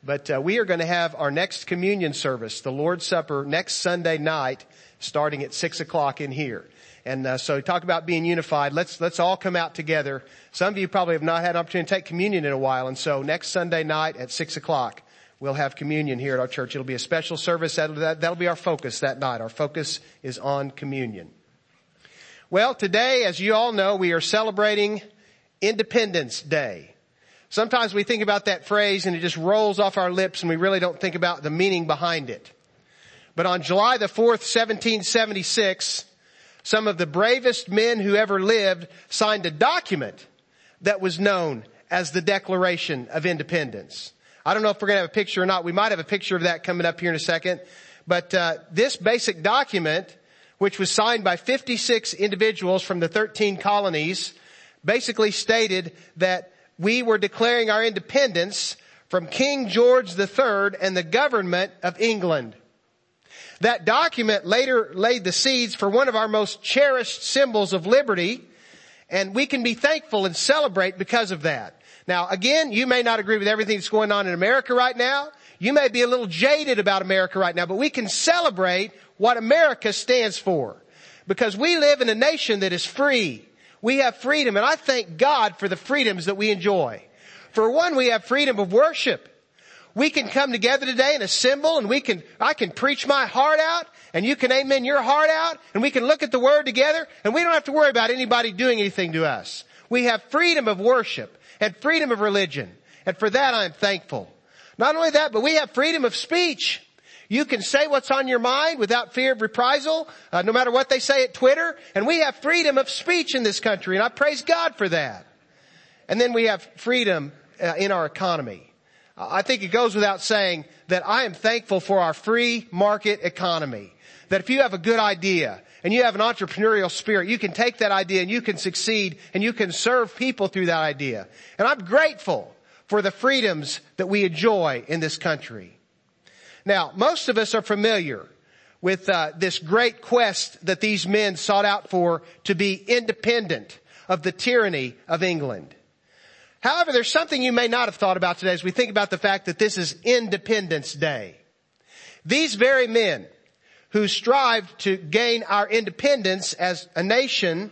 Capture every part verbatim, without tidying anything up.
But uh, we are going to have our next communion service, the Lord's Supper, next Sunday night, starting at six o'clock in here. And uh, so talk about being unified. Let's let's all come out together. Some of you probably have not had an opportunity to take communion in a while. And so next Sunday night at six o'clock, we'll have communion here at our church. It'll be a special service. That'll, that, that'll be our focus that night. Our focus is on communion. Well, today, as you all know, we are celebrating Independence Day. Sometimes we think about that phrase and it just rolls off our lips and we really don't think about the meaning behind it. But on July the fourth, seventeen seventy-six, some of the bravest men who ever lived signed a document that was known as the Declaration of Independence. I don't know if we're going to have a picture or not. We might have a picture of that coming up here in a second. But uh, this basic document, which was signed by fifty-six individuals from the thirteen colonies, basically stated that we were declaring our independence from King George the Third and the government of England. That document later laid the seeds for one of our most cherished symbols of liberty, and we can be thankful and celebrate because of that. Now, again, you may not agree with everything that's going on in America right now. You may be a little jaded about America right now, but we can celebrate what America stands for. Because we live in a nation that is free. We have freedom, and I thank God for the freedoms that we enjoy. For one, we have freedom of worship. We can come together today and assemble, and we can, I can preach my heart out, and you can amen your heart out, and we can look at the Word together, and we don't have to worry about anybody doing anything to us. We have freedom of worship and freedom of religion. And for that, I am thankful. Not only that, but we have freedom of speech. You can say what's on your mind without fear of reprisal, uh, no matter what they say at Twitter. And we have freedom of speech in this country, and I praise God for that. And then we have freedom uh, in our economy. Uh, I think it goes without saying that I am thankful for our free market economy. That if you have a good idea, and you have an entrepreneurial spirit, you can take that idea and you can succeed and you can serve people through that idea. And I'm grateful for the freedoms that we enjoy in this country. Now, most of us are familiar with uh, this great quest that these men sought out for to be independent of the tyranny of England. However, there's something you may not have thought about today as we think about the fact that this is Independence Day. These very men who strived to gain our independence as a nation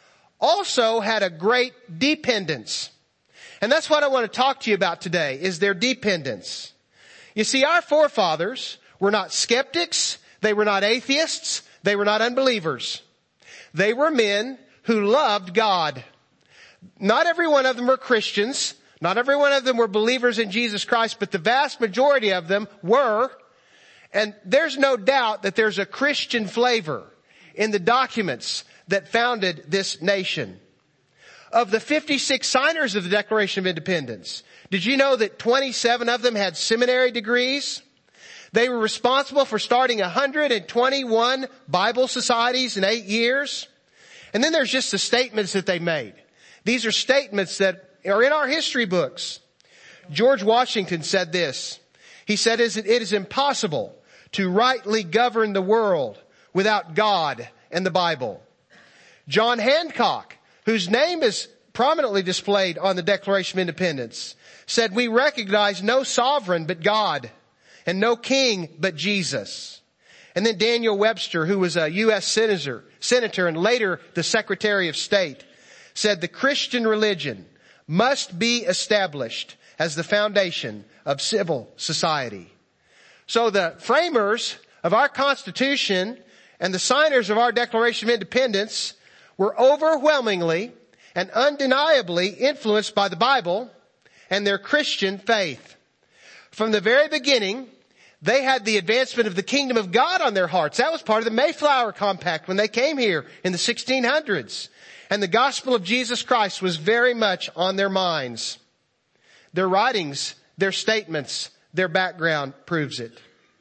also had a great dependence. And that's what I want to talk to you about today, is their dependence. You see, our forefathers were not skeptics, they were not atheists, they were not unbelievers. They were men who loved God. Not every one of them were Christians, not every one of them were believers in Jesus Christ, but the vast majority of them were. And there's no doubt that there's a Christian flavor in the documents that founded this nation. Of the fifty-six signers of the Declaration of Independence, did you know that twenty-seven of them had seminary degrees? They were responsible for starting one hundred twenty-one Bible societies in eight years. And then there's just the statements that they made. These are statements that are in our history books. George Washington said this. He said, it is impossible to rightly govern the world without God and the Bible. John Hancock, whose name is prominently displayed on the Declaration of Independence, said, we recognize no sovereign but God and no king but Jesus. And then Daniel Webster, who was a U S senator, senator and later the Secretary of State, said the Christian religion must be established as the foundation of civil society. So the framers of our Constitution and the signers of our Declaration of Independence were overwhelmingly and undeniably influenced by the Bible and their Christian faith. From the very beginning, they had the advancement of the kingdom of God on their hearts. That was part of the Mayflower Compact when they came here in the sixteen hundreds. And the gospel of Jesus Christ was very much on their minds. Their writings, their statements, their background proves it.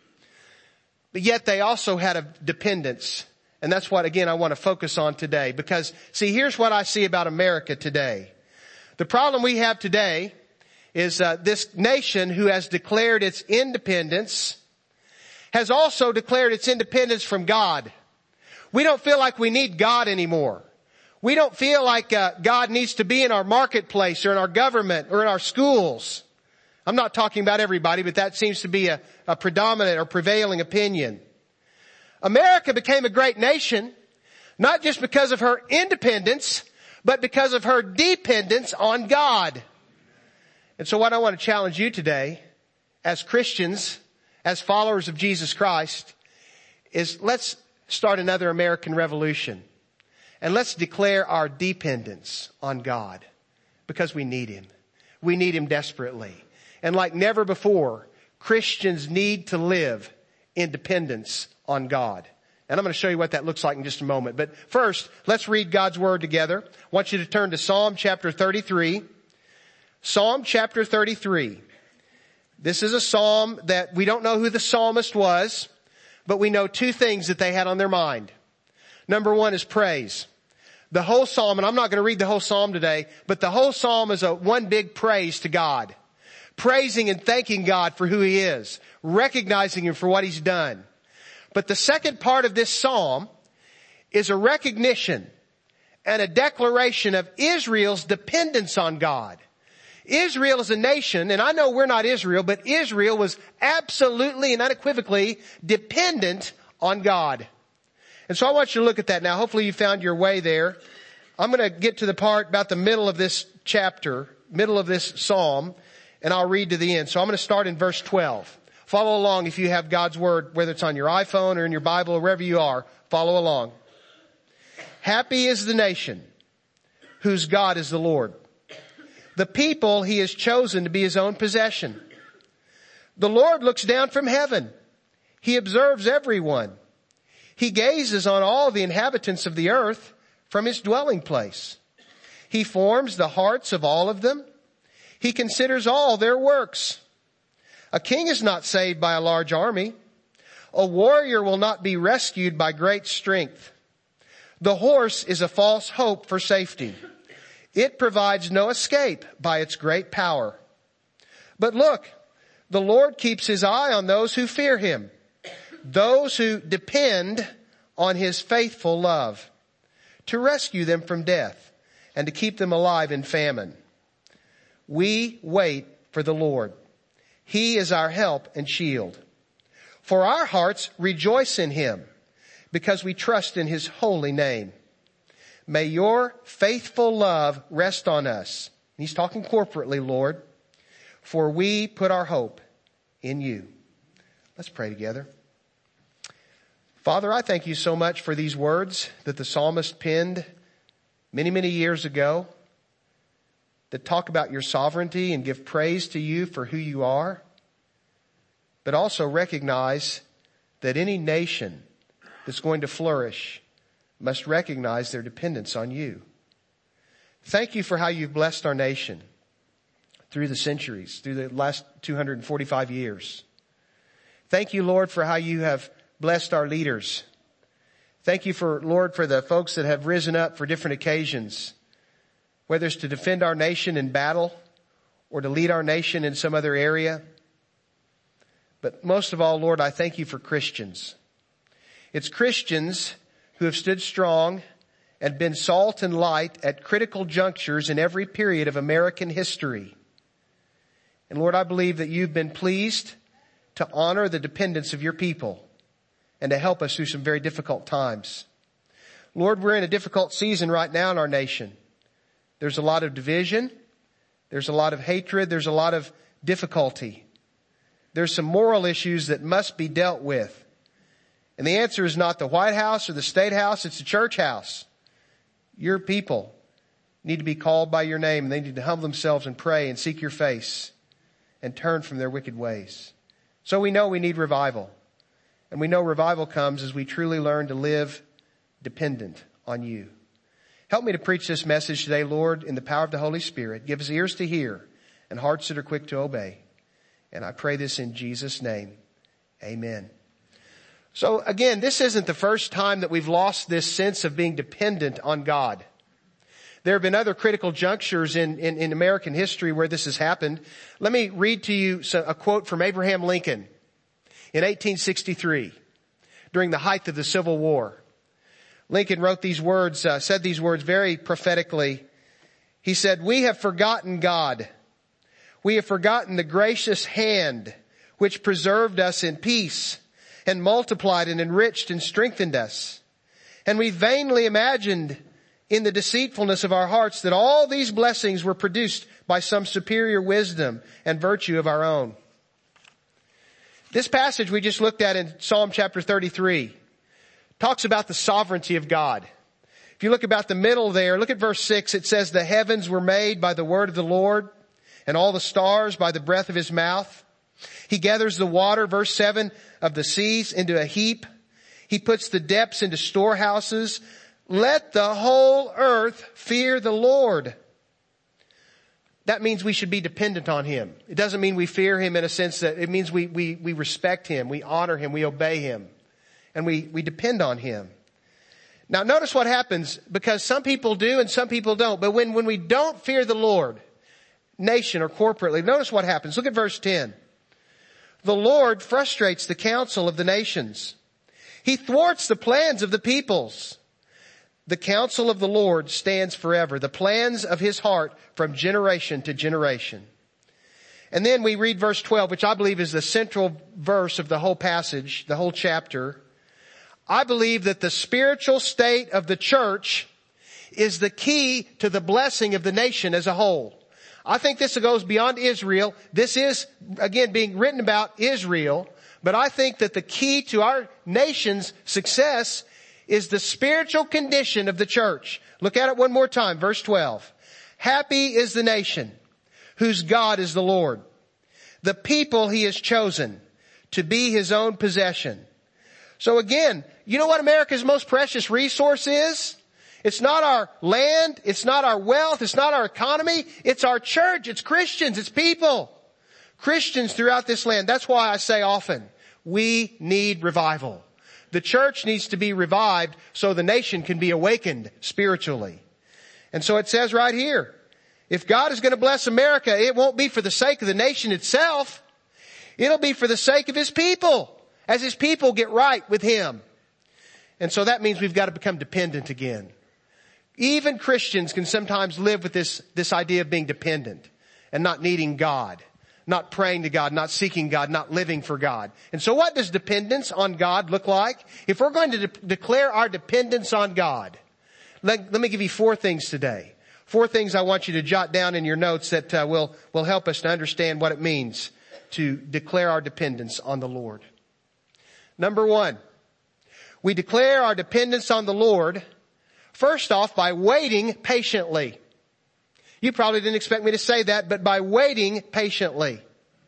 But yet they also had a dependence. And that's what, again, I want to focus on today. Because, see, here's what I see about America today. The problem we have today is uh, this nation who has declared its independence has also declared its independence from God. We don't feel like we need God anymore. We don't feel like uh, God needs to be in our marketplace or in our government or in our schools. I'm not talking about everybody, but that seems to be a, a predominant or prevailing opinion. America became a great nation, not just because of her independence, but because of her dependence on God. And so what I want to challenge you today, as Christians, as followers of Jesus Christ, is let's start another American revolution. And let's declare our dependence on God, because we need Him. We need Him desperately. And like never before, Christians need to live in dependence on God. And I'm going to show you what that looks like in just a moment. But first, let's read God's Word together. I want you to turn to Psalm chapter thirty-three. Psalm chapter thirty-three. This is a psalm that we don't know who the psalmist was, but we know two things that they had on their mind. Number one is praise. The whole psalm, and I'm not going to read the whole psalm today, but the whole psalm is a one big praise to God. Praising and thanking God for who He is. Recognizing Him for what He's done. But the second part of this psalm is a recognition and a declaration of Israel's dependence on God. Israel is a nation, and I know we're not Israel, but Israel was absolutely and unequivocally dependent on God. And so I want you to look at that now. Hopefully you found your way there. I'm going to get to the part about the middle of this chapter, middle of this psalm, and I'll read to the end. So I'm going to start in verse twelve. Follow along if you have God's Word, whether it's on your iPhone or in your Bible or wherever you are. Follow along. Happy is the nation whose God is the Lord, the people He has chosen to be His own possession. The Lord looks down from heaven. He observes everyone. He gazes on all the inhabitants of the earth from His dwelling place. He forms the hearts of all of them. He considers all their works. A king is not saved by a large army. A warrior will not be rescued by great strength. The horse is a false hope for safety. It provides no escape by its great power. But look, the Lord keeps His eye on those who fear Him, those who depend on His faithful love, to rescue them from death and to keep them alive in famine. We wait for the Lord. He is our help and shield. For our hearts rejoice in Him, because we trust in His holy name. May your faithful love rest on us. He's talking corporately, Lord, for we put our hope in You. Let's pray together. Father, I thank You so much for these words that the psalmist penned many, many years ago, that talk about Your sovereignty and give praise to You for who You are, but also recognize that any nation that's going to flourish must recognize their dependence on You. Thank You for how You've blessed our nation through the centuries, through the last two hundred forty-five years. Thank You, Lord, for how You have blessed our leaders. Thank You for, Lord, for the folks that have risen up for different occasions, whether it's to defend our nation in battle or to lead our nation in some other area. But most of all, Lord, I thank You for Christians. It's Christians who have stood strong and been salt and light at critical junctures in every period of American history. And Lord, I believe that You've been pleased to honor the dependence of Your people and to help us through some very difficult times. Lord, we're in a difficult season right now in our nation. There's a lot of division. There's a lot of hatred. There's a lot of difficulty. There's some moral issues that must be dealt with. And the answer is not the White House or the State House. It's the church house. Your people need to be called by Your name, and they need to humble themselves and pray and seek Your face and turn from their wicked ways. So we know we need revival. And we know revival comes as we truly learn to live dependent on You. Help me to preach this message today, Lord, in the power of the Holy Spirit. Give us ears to hear and hearts that are quick to obey. And I pray this in Jesus' name. Amen. So again, this isn't the first time that we've lost this sense of being dependent on God. There have been other critical junctures in, in, in American history where this has happened. Let me read to you a quote from Abraham Lincoln in eighteen sixty-three, during the height of the Civil War. Lincoln wrote these words, uh, said these words very prophetically. He said, "We have forgotten God. We have forgotten the gracious hand which preserved us in peace and multiplied and enriched and strengthened us. And we vainly imagined in the deceitfulness of our hearts that all these blessings were produced by some superior wisdom and virtue of our own. This passage we just looked at in Psalm chapter thirty-three talks about the sovereignty of God. If you look about the middle there, look at verse six. It says, the heavens were made by the word of the Lord, and all the stars by the breath of his mouth. He gathers the water, verse seven, of the seas into a heap. He puts the depths into storehouses. Let the whole earth fear the Lord. That means we should be dependent on him. It doesn't mean we fear him in a sense that it means we, we, we respect him, we honor him, we obey him, and we, we depend on him. Now notice what happens, because some people do and some people don't. But when, when we don't fear the Lord, nation or corporately, notice what happens. Look at verse ten. The Lord frustrates the counsel of the nations. He thwarts the plans of the peoples. The counsel of the Lord stands forever, the plans of his heart from generation to generation. And then we read verse twelve, which I believe is the central verse of the whole passage, the whole chapter. I believe that the spiritual state of the church is the key to the blessing of the nation as a whole. I think this goes beyond Israel. This is, again, being written about Israel. But I think that the key to our nation's success is the spiritual condition of the church. Look at it one more time, verse twelve. Happy is the nation whose God is the Lord, the people he has chosen to be his own possession. So again, you know what America's most precious resource is? It's not our land. It's not our wealth. It's not our economy. It's our church. It's Christians. It's people. Christians throughout this land. That's why I say often, we need revival. The church needs to be revived so the nation can be awakened spiritually. And so it says right here, if God is going to bless America, it won't be for the sake of the nation itself. It'll be for the sake of his people, as his people get right with him. And so that means we've got to become dependent again. Even Christians can sometimes live with this, this idea of being dependent and not needing God, not praying to God, not seeking God, not living for God. And so what does dependence on God look like? If we're going to de- declare our dependence on God, let, let me give you four things today. Four things I want you to jot down in your notes that uh, will, will help us to understand what it means to declare our dependence on the Lord. Number one, we declare our dependence on the Lord, first off, by waiting patiently. You probably didn't expect me to say that, but by waiting patiently.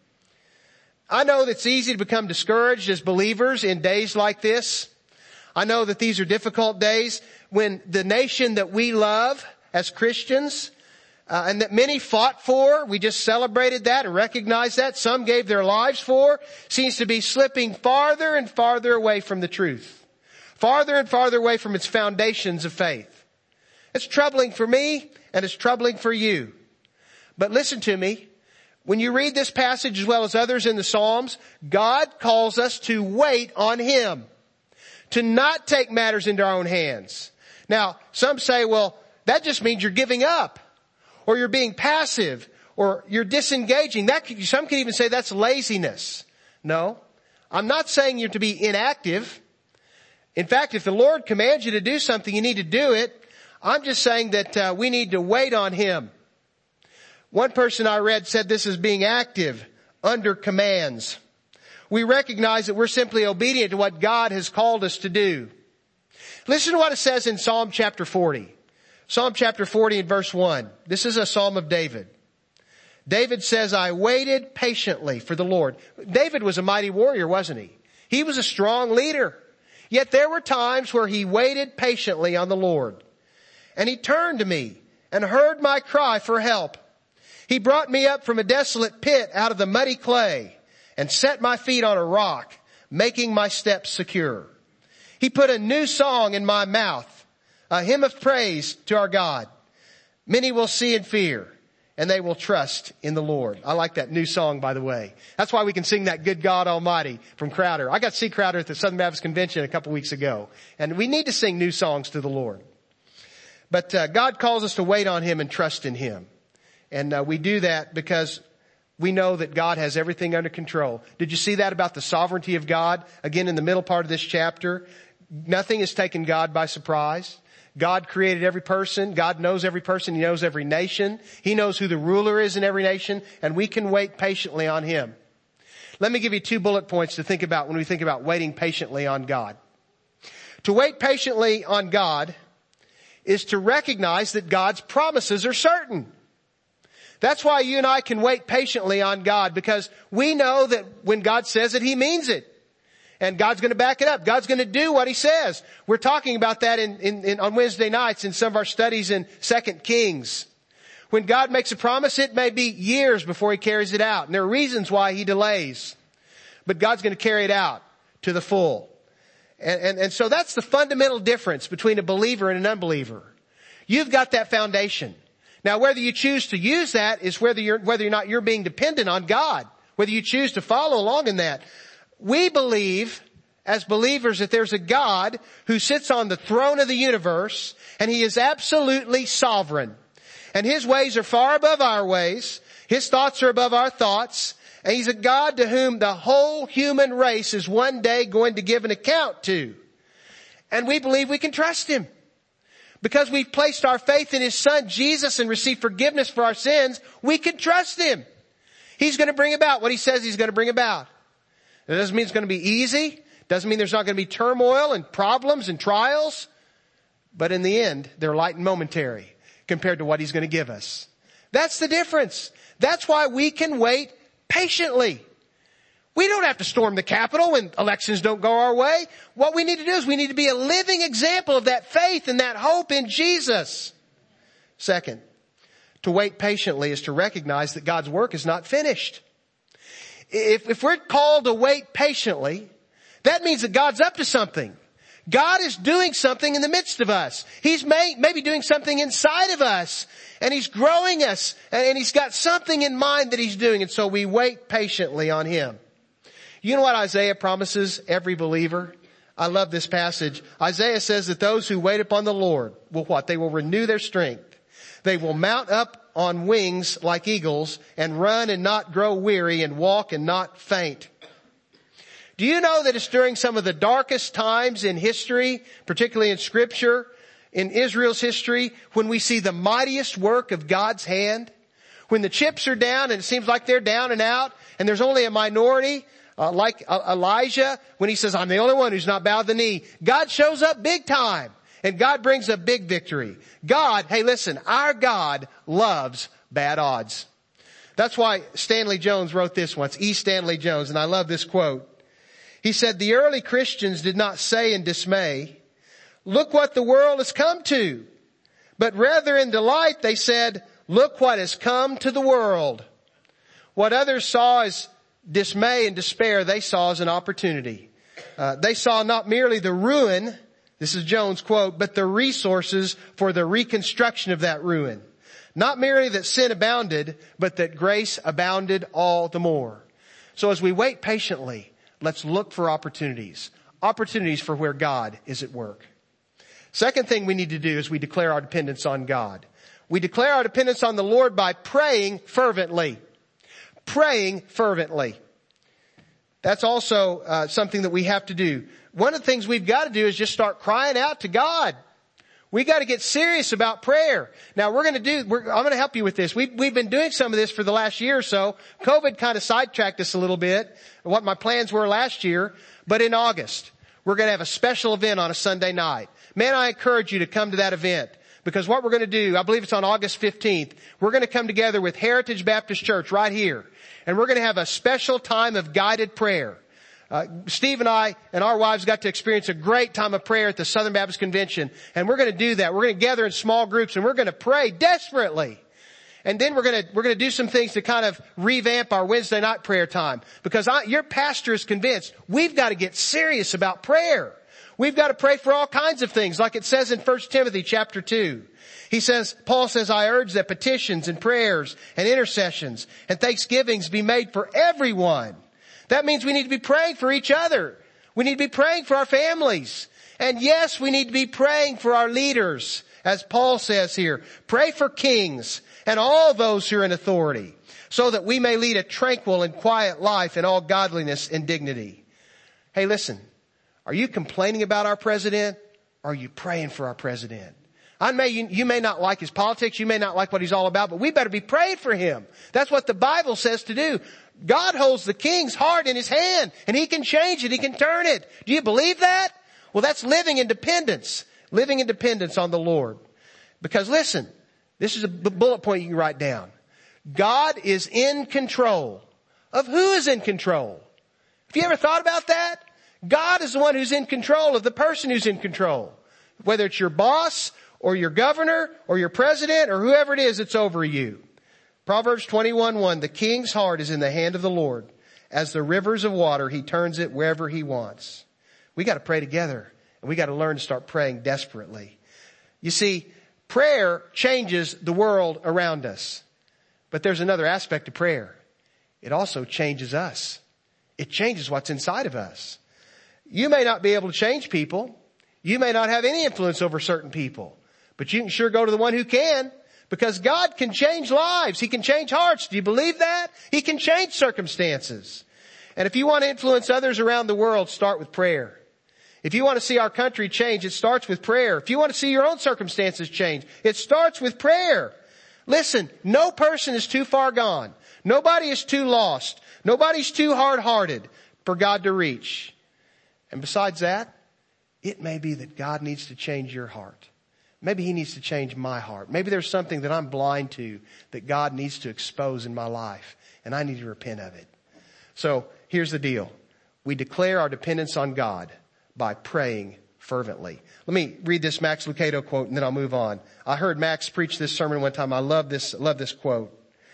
I know that it's easy to become discouraged as believers in days like this. I know that these are difficult days when the nation that we love as Christians, uh, and that many fought for, we just celebrated that and recognized that, some gave their lives for, seems to be slipping farther and farther away from the truth. Farther and farther away from its foundations of faith. It's troubling for me and it's troubling for you. But listen to me. When you read this passage as well as others in the Psalms, God calls us to wait on him. To not take matters into our own hands. Now, some say, well, that just means you're giving up. Or you're being passive. Or you're disengaging. That could, some could even say that's laziness. No. I'm not saying you're to be inactive. In fact, if the Lord commands you to do something, you need to do it. I'm just saying that uh, we need to wait on him. One person I read said this is being active under commands. We recognize that we're simply obedient to what God has called us to do. Listen to what it says in Psalm chapter forty. Psalm chapter forty and verse one. This is a Psalm of David. David says, I waited patiently for the Lord. David was a mighty warrior, wasn't he? He was a strong leader. Yet there were times where he waited patiently on the Lord. And he turned to me and heard my cry for help. He brought me up from a desolate pit out of the muddy clay and set my feet on a rock, making my steps secure. He put a new song in my mouth, a hymn of praise to our God. Many will see and fear, and they will trust in the Lord. I like that new song, by the way. That's why we can sing that Good God Almighty from Crowder. I got to see Crowder at the Southern Baptist Convention a couple weeks ago. And we need to sing new songs to the Lord. But uh, God calls us to wait on him and trust in him. And uh, we do that because we know that God has everything under control. Did you see that about the sovereignty of God? Again, in the middle part of this chapter, nothing has taken God by surprise. God created every person. God knows every person. He knows every nation. He knows who the ruler is in every nation, and we can wait patiently on Him. Let me give you two bullet points to think about when we think about waiting patiently on God. To wait patiently on God is to recognize that God's promises are certain. That's why you and I can wait patiently on God, because we know that when God says it, He means it. And God's going to back it up. God's going to do what He says. We're talking about that in, in, in, on Wednesday nights in some of our studies in Second Kings. When God makes a promise, it may be years before He carries it out. And there are reasons why He delays. But God's going to carry it out to the full. And, and, and so that's the fundamental difference between a believer and an unbeliever. You've got that foundation. Now, whether you choose to use that is whether you're, whether or not you're being dependent on God. Whether you choose to follow along in that. We believe, as believers, that there's a God who sits on the throne of the universe, and He is absolutely sovereign. And His ways are far above our ways. His thoughts are above our thoughts. And He's a God to whom the whole human race is one day going to give an account to. And we believe we can trust Him. Because we've placed our faith in His Son, Jesus, and received forgiveness for our sins, we can trust Him. He's going to bring about what He says He's going to bring about. It doesn't mean it's going to be easy. Doesn't mean there's not going to be turmoil and problems and trials. But in the end, they're light and momentary compared to what He's going to give us. That's the difference. That's why we can wait patiently. We don't have to storm the Capitol when elections don't go our way. What we need to do is we need to be a living example of that faith and that hope in Jesus. Second, to wait patiently is to recognize that God's work is not finished. If, if we're called to wait patiently, that means that God's up to something. God is doing something in the midst of us. He's may, maybe doing something inside of us. And He's growing us. And, and He's got something in mind that He's doing. And so we wait patiently on Him. You know what Isaiah promises every believer? I love this passage. Isaiah says that those who wait upon the Lord will what? They will renew their strength. They will mount up on wings like eagles and run and not grow weary and walk and not faint. Do you know that it's during some of the darkest times in history, particularly in Scripture, in Israel's history, when we see the mightiest work of God's hand? When the chips are down and it seems like they're down and out and there's only a minority, uh, like uh, Elijah, when he says, I'm the only one who's not bowed the knee, God shows up big time. And God brings a big victory. God, hey listen, our God loves bad odds. That's why Stanley Jones wrote this once, E. Stanley Jones, and I love this quote. He said, the early Christians did not say in dismay, look what the world has come to. But rather in delight they said, look what has come to the world. What others saw as dismay and despair, they saw as an opportunity. Uh, they saw not merely the ruin, this is Jones' quote, but the resources for the reconstruction of that ruin. Not merely that sin abounded, but that grace abounded all the more. So as we wait patiently, let's look for opportunities. Opportunities for where God is at work. Second thing we need to do is we declare our dependence on God. We declare our dependence on the Lord by praying fervently. Praying fervently. That's also uh, something that we have to do. One of the things we've got to do is just start crying out to God. We got to get serious about prayer. Now we're going to do, we're, I'm going to help you with this. We've, we've been doing some of this for the last year or so. COVID kind of sidetracked us a little bit, what my plans were last year. But in August, we're going to have a special event on a Sunday night. Man, I encourage you to come to that event. Because what we're going to do, I believe it's on August fifteenth, we're going to come together with Heritage Baptist Church right here. And we're going to have a special time of guided prayer. Uh, Steve and I and our wives got to experience a great time of prayer at the Southern Baptist Convention. And we're going to do that. We're going to gather in small groups and we're going to pray desperately. And then we're going to, we're going to do some things to kind of revamp our Wednesday night prayer time. Because I, your pastor is convinced we've got to get serious about prayer. We've got to pray for all kinds of things, like it says in First Timothy chapter two. He says, Paul says, I urge that petitions and prayers and intercessions and thanksgivings be made for everyone. That means we need to be praying for each other. We need to be praying for our families. And yes, we need to be praying for our leaders. As Paul says here, pray for kings and all those who are in authority, so that we may lead a tranquil and quiet life in all godliness and dignity. Hey, listen, are you complaining about our president? Or are you praying for our president? I may, you, you may not like his politics. You may not like what he's all about, but we better be praying for him. That's what the Bible says to do. God holds the king's heart in his hand, and he can change it. He can turn it. Do you believe that? Well, that's living in dependence. Living in dependence on the Lord. Because listen, this is a bullet point you can write down. God is in control. Of who is in control? Have you ever thought about that? God is the one who's in control of the person who's in control. Whether it's your boss or your governor or your president or whoever it is that's over you. Proverbs twenty-one one, the king's heart is in the hand of the Lord. As the rivers of water, he turns it wherever he wants. We got to pray together, and we got to learn to start praying desperately. You see, prayer changes the world around us. But there's another aspect of prayer. It also changes us. It changes what's inside of us. You may not be able to change people. You may not have any influence over certain people. But you can sure go to the one who can. Because God can change lives. He can change hearts. Do you believe that? He can change circumstances. And if you want to influence others around the world, start with prayer. If you want to see our country change, it starts with prayer. If you want to see your own circumstances change, it starts with prayer. Listen, no person is too far gone. Nobody is too lost. Nobody's too hard-hearted for God to reach. And besides that, it may be that God needs to change your heart. Maybe he needs to change my heart. Maybe there's something that I'm blind to that God needs to expose in my life, and I need to repent of it. So here's the deal. We declare our dependence on God by praying fervently. Let me read this Max Lucado quote, and then I'll move on. I heard Max preach this sermon one time. I love this, love this quote.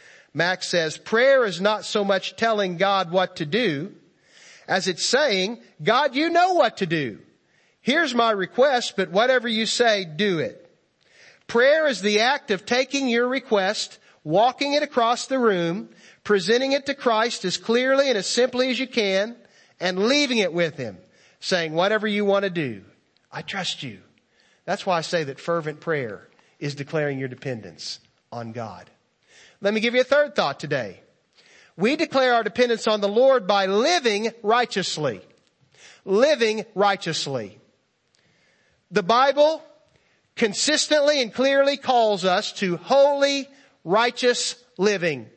Max says, prayer is not so much telling God what to do as it's saying, God, you know what to do. Here's my request, but whatever you say, do it. Prayer is the act of taking your request, walking it across the room, presenting it to Christ as clearly and as simply as you can, and leaving it with him, saying, whatever you want to do, I trust you. That's why I say that fervent prayer is declaring your dependence on God. Let me give you a third thought today. We declare our dependence on the Lord by living righteously. Living righteously. The Bible consistently and clearly calls us to holy, righteous living.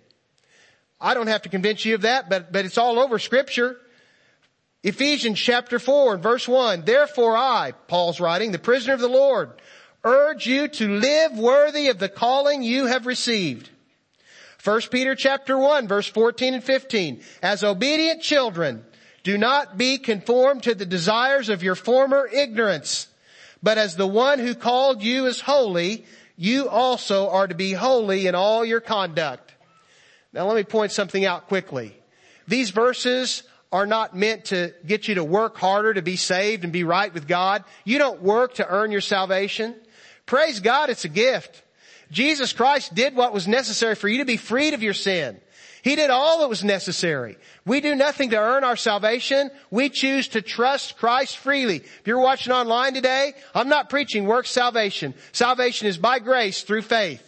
I don't have to convince you of that, but, but it's all over Scripture. Ephesians chapter four and verse one, therefore I, Paul's writing, the prisoner of the Lord, urge you to live worthy of the calling you have received. First Peter chapter one, verse fourteen and fifteen, as obedient children, do not be conformed to the desires of your former ignorance, but as the one who called you is holy, you also are to be holy in all your conduct. Now let me point something out quickly. These verses are not meant to get you to work harder to be saved and be right with God. You don't work to earn your salvation. Praise God, it's a gift. Jesus Christ did what was necessary for you to be freed of your sin. He did all that was necessary. We do nothing to earn our salvation. We choose to trust Christ freely. If you're watching online today, I'm not preaching works salvation. Salvation is by grace through faith.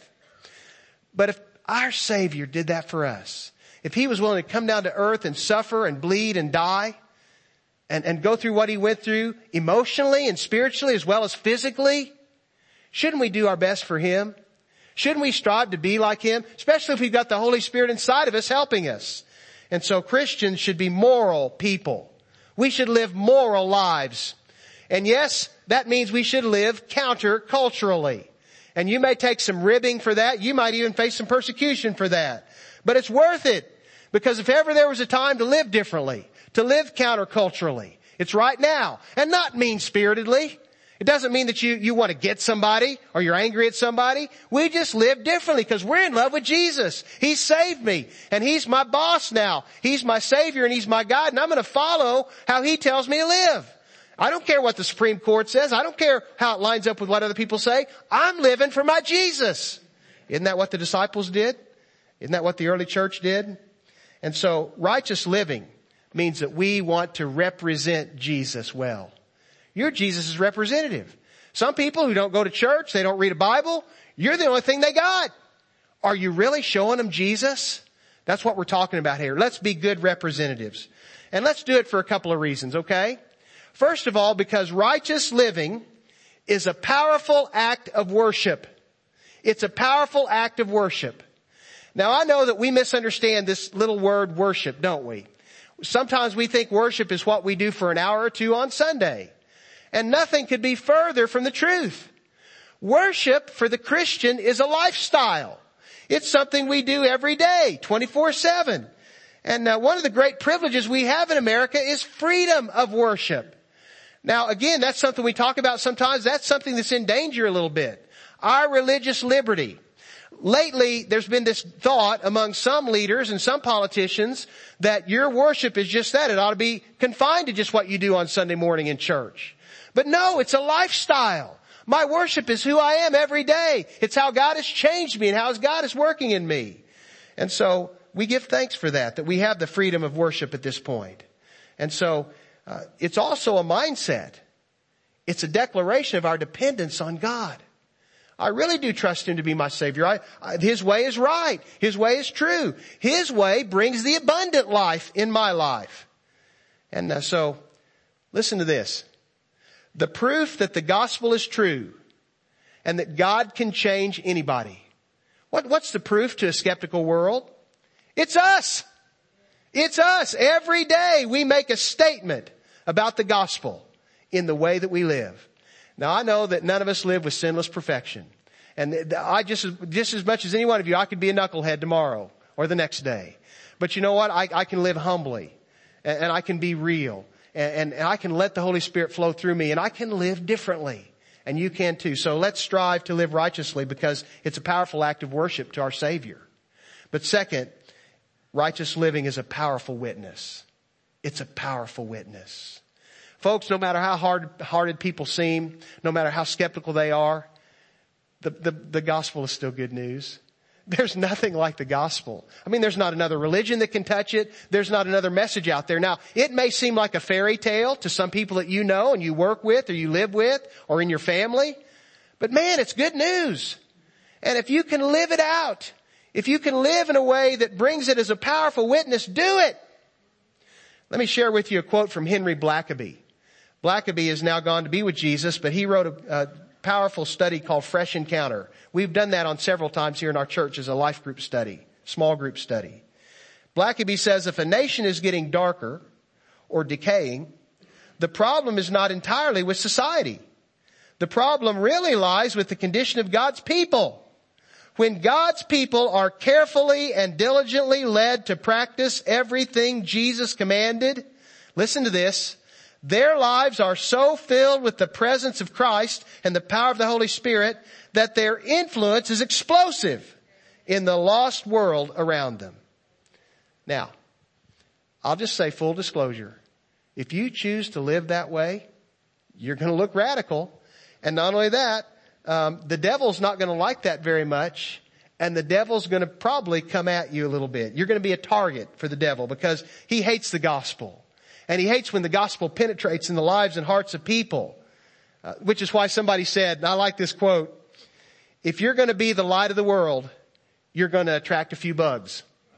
But if our Savior did that for us, if he was willing to come down to earth and suffer and bleed and die and, and go through what he went through emotionally and spiritually as well as physically, shouldn't we do our best for him? Shouldn't we strive to be like him? Especially if we've got the Holy Spirit inside of us helping us. And so Christians should be moral people. We should live moral lives. And yes, that means we should live counter-culturally. And you may take some ribbing for that. You might even face some persecution for that. But it's worth it. Because if ever there was a time to live differently, to live counter-culturally, it's right now. And not mean-spiritedly. It doesn't mean that you, you want to get somebody or you're angry at somebody. We just live differently because we're in love with Jesus. He saved me and he's my boss now. He's my Savior and he's my God, and I'm going to follow how he tells me to live. I don't care what the Supreme Court says. I don't care how it lines up with what other people say. I'm living for my Jesus. Isn't that what the disciples did? Isn't that what the early church did? And so righteous living means that we want to represent Jesus well. You're Jesus' representative. Some people who don't go to church, they don't read a Bible, you're the only thing they got. Are you really showing them Jesus? That's what we're talking about here. Let's be good representatives. And let's do it for a couple of reasons, okay? First of all, because righteous living is a powerful act of worship. It's a powerful act of worship. Now, I know that we misunderstand this little word worship, don't we? Sometimes we think worship is what we do for an hour or two on Sunday. And nothing could be further from the truth. Worship for the Christian is a lifestyle. It's something we do every day, twenty-four seven. And uh, one of the great privileges we have in America is freedom of worship. Now, again, that's something we talk about sometimes. That's something that's in danger a little bit. Our religious liberty. Lately, there's been this thought among some leaders and some politicians that your worship is just that. It ought to be confined to just what you do on Sunday morning in church. But no, it's a lifestyle. My worship is who I am every day. It's how God has changed me and how God is working in me. And so we give thanks for that, that we have the freedom of worship at this point. And so uh, it's also a mindset. It's a declaration of our dependence on God. I really do trust Him to be my Savior. I, I, His way is right. His way is true. His way brings the abundant life in my life. And uh, so, listen to this. The proof that the gospel is true and that God can change anybody. What, what's the proof to a skeptical world? It's us. It's us. Every day we make a statement about the gospel in the way that we live. Now, I know that none of us live with sinless perfection. And I just, just as much as any one of you, I could be a knucklehead tomorrow or the next day. But you know what? I, I can live humbly and, and I can be real and, and I can let the Holy Spirit flow through me and I can live differently. And you can too. So let's strive to live righteously because it's a powerful act of worship to our Savior. But second, righteous living is a powerful witness. It's a powerful witness. Folks, no matter how hard-hearted people seem, no matter how skeptical they are, the, the, the gospel is still good news. There's nothing like the gospel. I mean, there's not another religion that can touch it. There's not another message out there. Now, it may seem like a fairy tale to some people that you know and you work with or you live with or in your family. But man, it's good news. And if you can live it out, if you can live in a way that brings it as a powerful witness, do it. Let me share with you a quote from Henry Blackaby. Blackaby is now gone to be with Jesus, but he wrote a, a powerful study called Fresh Encounter. We've done that on several times here in our church as a life group study, small group study. Blackaby says if a nation is getting darker or decaying, the problem is not entirely with society. The problem really lies with the condition of God's people. When God's people are carefully and diligently led to practice everything Jesus commanded, listen to this, their lives are so filled with the presence of Christ and the power of the Holy Spirit that their influence is explosive in the lost world around them. Now, I'll just say full disclosure. If you choose to live that way, you're going to look radical. And not only that, um, the devil's not going to like that very much. And the devil's going to probably come at you a little bit. You're going to be a target for the devil because he hates the gospel. And he hates when the gospel penetrates in the lives and hearts of people. Uh, which is why somebody said, and I like this quote, if you're going to be the light of the world, you're going to attract a few bugs.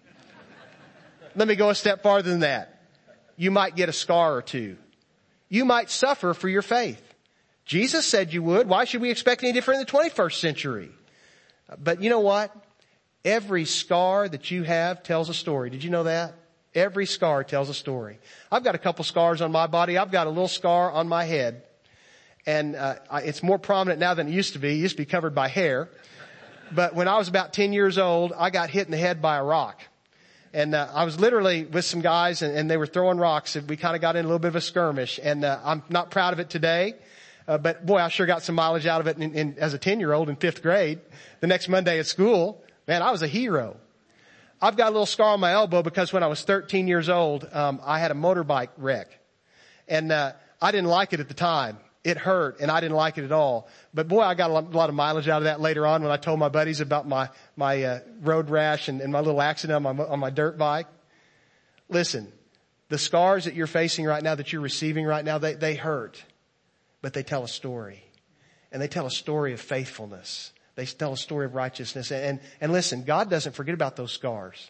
Let me go a step farther than that. You might get a scar or two. You might suffer for your faith. Jesus said you would. Why should we expect any different in the twenty-first century? But you know what? Every scar that you have tells a story. Did you know that? Every scar tells a story. I've got a couple scars on my body. I've got a little scar on my head. And uh, it's more prominent now than it used to be. It used to be covered by hair. But when I was about ten years old, I got hit in the head by a rock. And uh, I was literally with some guys, and, and they were throwing rocks. And we kind of got in a little bit of a skirmish. And uh, I'm not proud of it today. Uh, but boy, I sure got some mileage out of it in, in, as a ten-year-old in fifth grade. The next Monday at school, man, I was a hero. I've got a little scar on my elbow because when I was thirteen years old, um, I had a motorbike wreck. And uh, I didn't like it at the time. It hurt, and I didn't like it at all. But boy, I got a lot of mileage out of that later on when I told my buddies about my my uh, road rash and, and my little accident on my, on my dirt bike. Listen, the scars that you're facing right now, that you're receiving right now, they, they hurt. But they tell a story. And they tell a story of faithfulness. They tell a story of righteousness. And, and listen, God doesn't forget about those scars.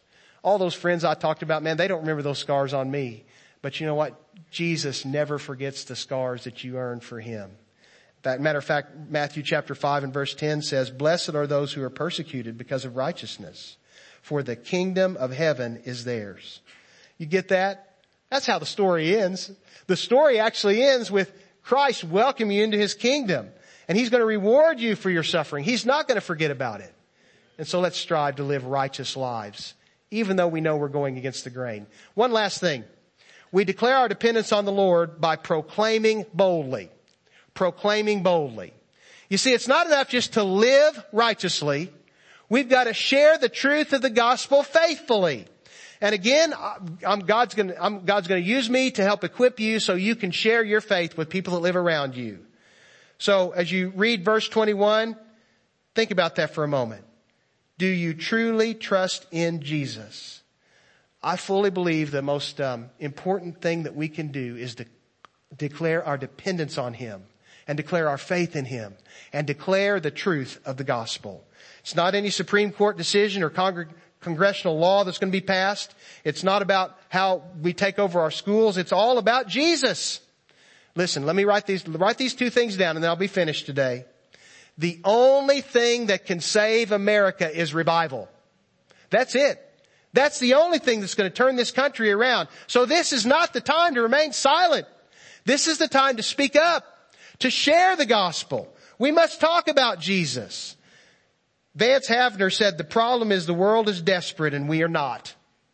all those friends I talked about, man, they don't remember those scars on me. But you know what? Jesus never forgets the scars that you earned for him. Matter of fact, Matthew chapter five and verse ten says, blessed are those who are persecuted because of righteousness, for the kingdom of heaven is theirs. You get that? That's how the story ends. The story actually ends with Christ welcoming you into his kingdom. And he's going to reward you for your suffering. He's not going to forget about it. And so let's strive to live righteous lives, even though we know we're going against the grain. One last thing. We declare our dependence on the Lord by proclaiming boldly. Proclaiming boldly. You see, it's not enough just to live righteously. We've got to share the truth of the gospel faithfully. And again, I'm, God's going to, I'm, God's going to use me to help equip you so you can share your faith with people that live around you. So as you read verse twenty-one, think about that for a moment. Do you truly trust in Jesus? I fully believe the most um, important thing that we can do is to declare our dependence on him and declare our faith in him and declare the truth of the gospel. It's not any Supreme Court decision or congreg- congressional law that's going to be passed. It's not about how we take over our schools. It's all about Jesus. Listen, let me write these, write these two things down and then I'll be finished today. The only thing that can save America is revival. That's it. That's the only thing that's going to turn this country around. So this is not the time to remain silent. This is the time to speak up, to share the gospel. We must talk about Jesus. Vance Havner said, the problem is the world is desperate and we are not.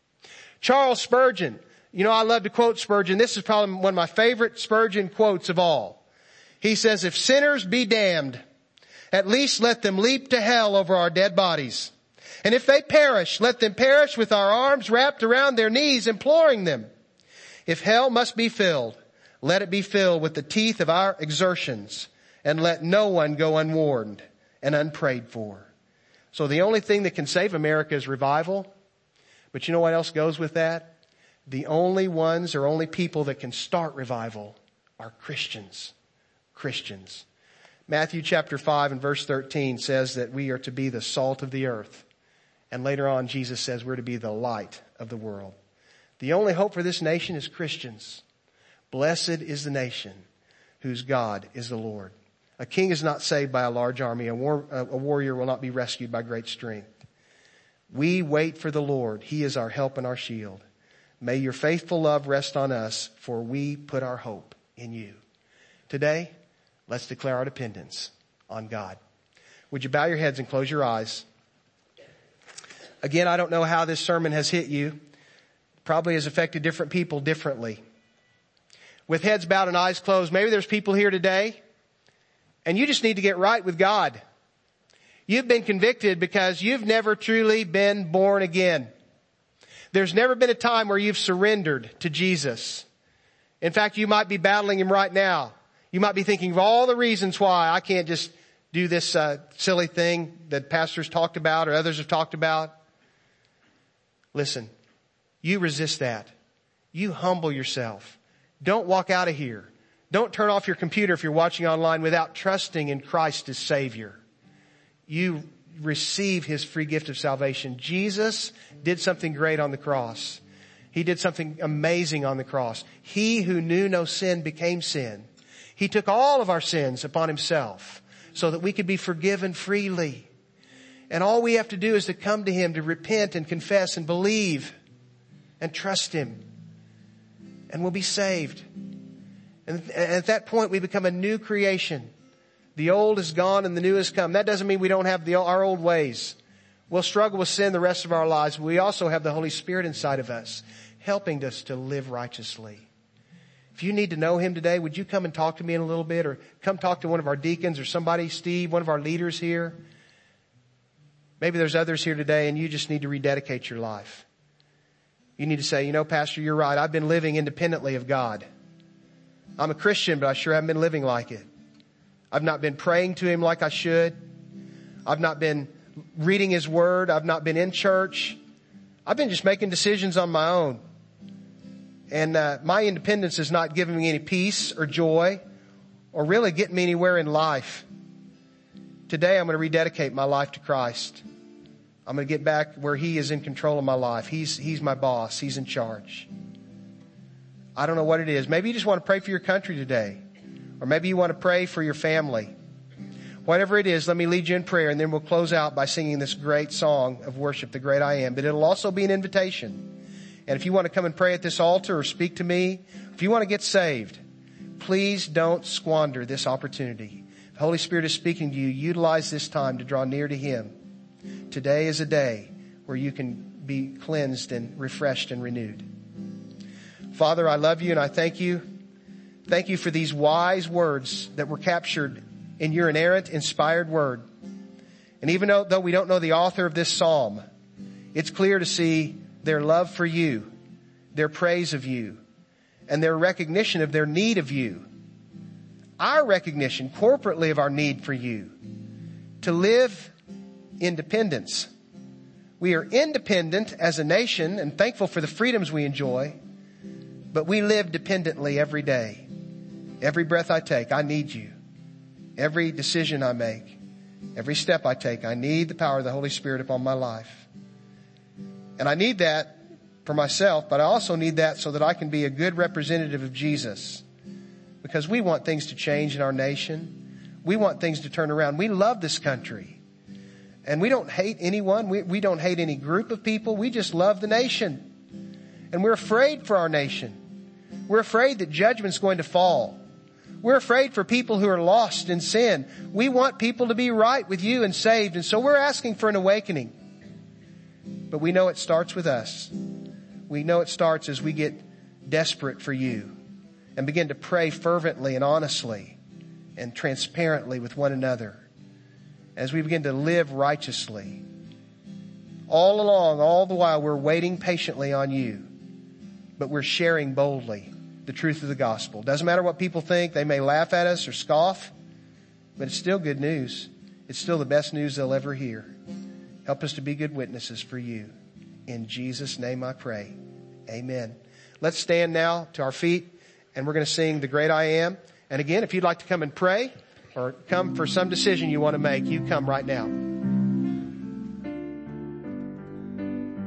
Charles Spurgeon, you know, I love to quote Spurgeon. This is probably one of my favorite Spurgeon quotes of all. He says, if sinners be damned, at least let them leap to hell over our dead bodies. And if they perish, let them perish with our arms wrapped around their knees, imploring them. If hell must be filled, let it be filled with the teeth of our exertions, and let no one go unwarned and unprayed for. So the only thing that can save America is revival. But you know what else goes with that? The only ones or only people that can start revival are Christians. Christians. Matthew chapter five and verse thirteen says that we are to be the salt of the earth. And later on, Jesus says we're to be the light of the world. The only hope for this nation is Christians. Blessed is the nation whose God is the Lord. A king is not saved by a large army. A, war, a warrior will not be rescued by great strength. We wait for the Lord. He is our help and our shield. May your faithful love rest on us, for we put our hope in you. Today, let's declare our dependence on God. Would you bow your heads and close your eyes? Again, I don't know how this sermon has hit you. Probably has affected different people differently. With heads bowed and eyes closed, maybe there's people here today and you just need to get right with God. You've been convicted because you've never truly been born again. There's never been a time where you've surrendered to Jesus. In fact, you might be battling him right now. You might be thinking of all the reasons why I can't just do this uh, silly thing that pastors talked about or others have talked about. Listen, you resist that. You humble yourself. Don't walk out of here. Don't turn off your computer if you're watching online without trusting in Christ as Savior. You receive his free gift of salvation. Jesus did something great on the cross. He did something amazing on the cross. He who knew no sin became sin. He took all of our sins upon himself so that we could be forgiven freely. And all we have to do is to come to him, to repent and confess and believe and trust him. And we'll be saved. And at that point, we become a new creation. The old is gone and the new has come. That doesn't mean we don't have the, our old ways. We'll struggle with sin the rest of our lives, but we also have the Holy Spirit inside of us, helping us to live righteously. If you need to know him today, would you come and talk to me in a little bit, or come talk to one of our deacons or somebody, Steve, one of our leaders here. Maybe there's others here today and you just need to rededicate your life. You need to say, you know, Pastor, you're right. I've been living independently of God. I'm a Christian, but I sure haven't been living like it. I've not been praying to him like I should. I've not been reading his word. I've not been in church. I've been just making decisions on my own. And uh, my independence is not giving me any peace or joy or really getting me anywhere in life. Today I'm going to rededicate my life to Christ. I'm going to get back where He is in control of my life. He's, He's my boss. He's in charge. I don't know what it is. Maybe you just want to pray for your country today. Or maybe you want to pray for your family. Whatever it is, let me lead you in prayer, and then we'll close out by singing this great song of worship, The Great I Am. But it'll also be an invitation. And if you want to come and pray at this altar or speak to me, if you want to get saved, please don't squander this opportunity. If the Holy Spirit is speaking to you, utilize this time to draw near to Him. Today is a day where you can be cleansed and refreshed and renewed. Father, I love you and I thank you. Thank you for these wise words that were captured in your inerrant, inspired word. And even though, though we don't know the author of this psalm, it's clear to see their love for you, their praise of you, and their recognition of their need of you. Our recognition corporately of our need for you. To live independence. We are independent as a nation and thankful for the freedoms we enjoy, but we live dependently every day. Every breath I take, I need you. Every decision I make, every step I take, I need the power of the Holy Spirit upon my life. And I need that for myself, but I also need that so that I can be a good representative of Jesus. Because we want things to change in our nation. We want things to turn around. We love this country. And we don't hate anyone. We, we don't hate any group of people. We just love the nation. And we're afraid for our nation. We're afraid that judgment's going to fall. We're afraid for people who are lost in sin. We want people to be right with you and saved. And so we're asking for an awakening. But we know it starts with us. We know it starts as we get desperate for you and begin to pray fervently and honestly and transparently with one another. As we begin to live righteously. All along, all the while, we're waiting patiently on you. But we're sharing boldly the truth of the gospel. Doesn't matter what people think. They may laugh at us or scoff, but it's still good news. It's still the best news they'll ever hear. Help us to be good witnesses for you. In Jesus' name I pray. Amen. Let's stand now to our feet, and we're going to sing The Great I Am. And again, if you'd like to come and pray or come for some decision you want to make, you come right now.